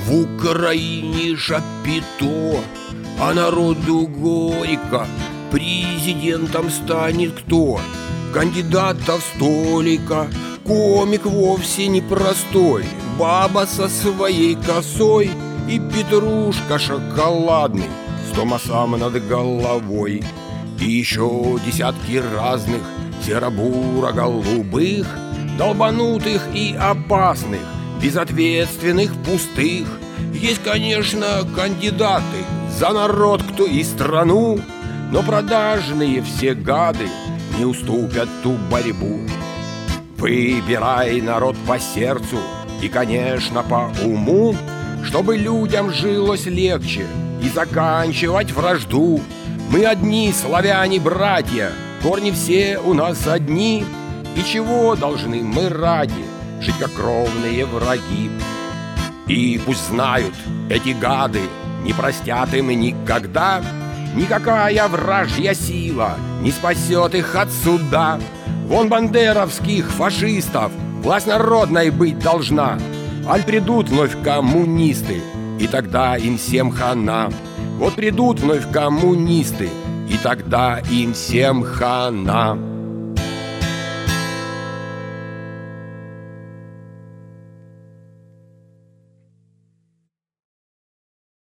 В Украине шапито, а народу горько. Президентом станет кто? Кандидатов столика. Комик вовсе не простой, баба со своей косой и петрушка шоколадный с Томасом над головой. И еще десятки разных серо-буро-голубых, долбанутых и опасных, безответственных, пустых. Есть, конечно, кандидаты за народ, кто и страну, но продажные все гады не уступят ту борьбу. Выбирай народ по сердцу и, конечно, по уму, чтобы людям жилось легче и заканчивать вражду. Мы одни, славяне-братья, корни все у нас одни. И чего должны мы ради жить, как кровные враги? И пусть знают, эти гады не простят им никогда. Никакая вражья сила не спасет их от суда. Вон бандеровских фашистов власть народной быть должна. Аль придут вновь коммунисты, и тогда им всем хана. Вот придут вновь коммунисты, и тогда им всем хана.